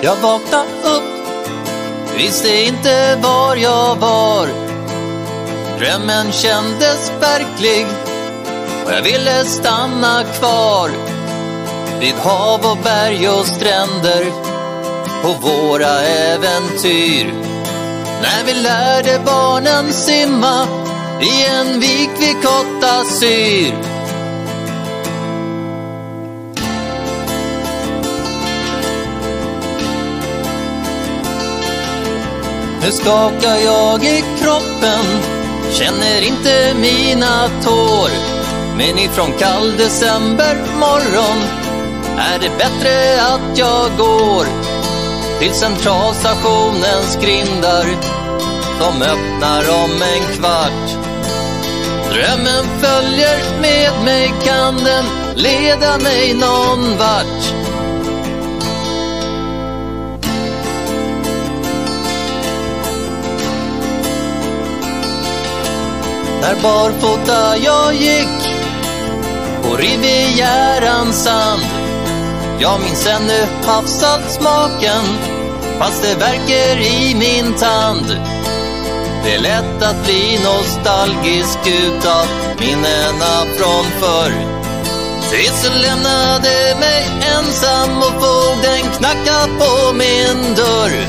Jag vaknade upp, visste inte var jag var. Drömmen kändes verklig och jag ville stanna kvar vid hav och berg och stränder på våra äventyr. När vi lärde barnen simma i en vik vid Kottasyr. Nu skakar jag i kroppen, känner inte mina tår. Men ifrån kall decembermorgon är det bättre att jag går till centralstationens grindar som öppnar om en kvart. Drömmen följer med mig, kan den leda mig någon vart? Där barfota jag gick på Rivierans sand. Jag minns ännu havssaltsmaken fast det värker i min tand. Det är lätt att bli nostalgisk utav minnena från förr. Trissel lämnade mig ensam och fogden knacka på min dörr.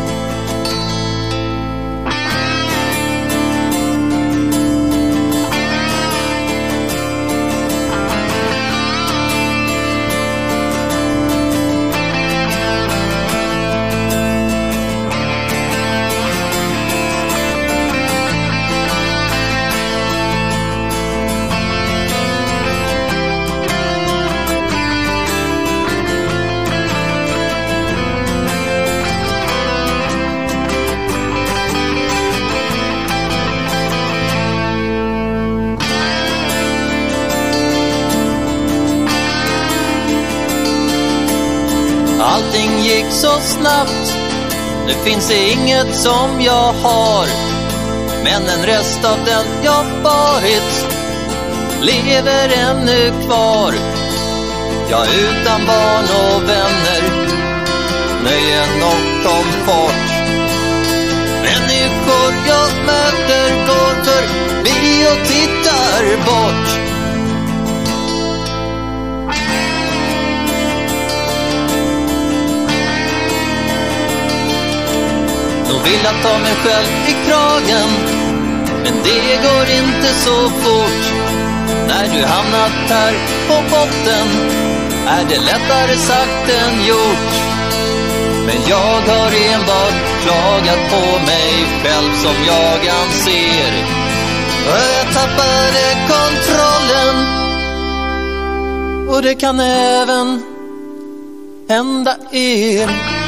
Allting gick så snabbt, nu finns det inget som jag har. Men en rest av den jag varit lever ännu kvar. Jag utan barn och vänner, nöjen och komfort. Människor jag möter går förbi och tittar bort. Jag vill att ta mig själv i kragen, men det går inte så fort. När du hamnat här på botten är det lättare sagt än gjort. Men jag har enbart klagat på mig själv som jag anser. Jag tappade kontrollen, och det kan även hända er.